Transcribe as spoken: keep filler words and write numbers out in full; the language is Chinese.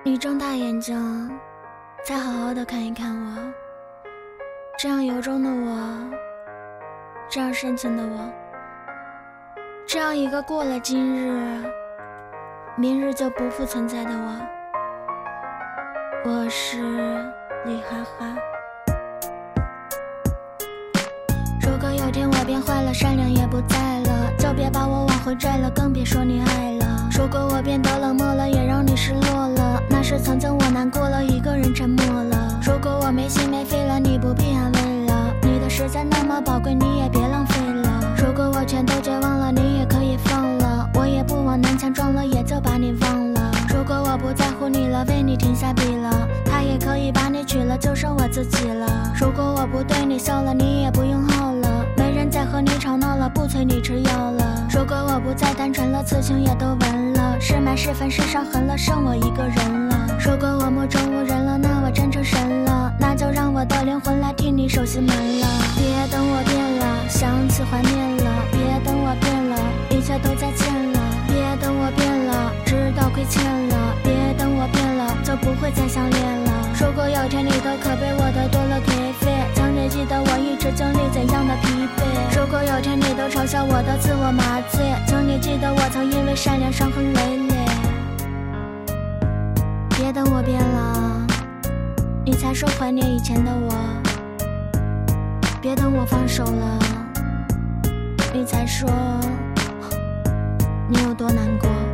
你睁大眼睛，再好好的看一看我，这样由衷的我，这样深情的我，这样一个过了今日，明日就不复存在的我。我是李哈哈。如果有天我变坏了，善良也不在了，就别把我往回拽了，更别说你爱了。如果我变得冷漠了，也让你失落了，那是曾经我难过了，一个人沉默了。如果我没心没肺了，你不必安慰了，你的时间那么宝贵，你也别浪费了。如果我全都绝望了，你也可以放了，我也不往南墙撞了，也就把你忘了。如果我不在乎你了，为你停下笔了，他也可以把你娶了，就剩我自己了。如果我不对你笑了，你也不用耗了，没人再和你吵闹了，不催你吃药了。如果我不再单纯了，刺青也都纹了，是埋是坟是伤痕了，剩我一个人了。如果我目中无人了，那我真成神了，那就让我的灵魂来替你守心门了。别等我变了，想起怀念了，别等我变了，一切都在欠了。别等我变了，知道亏欠了，别等我变了，就不会再相恋了。如果有天你都可悲我的多了颓废，请你记得我一直经历怎样的疲惫。如果有天你都嘲笑我的自我麻醉，请你记得我曾因为善良伤痕累累。别等我变了，你才说怀念以前的我，别等我放手了，你才说你有多难过。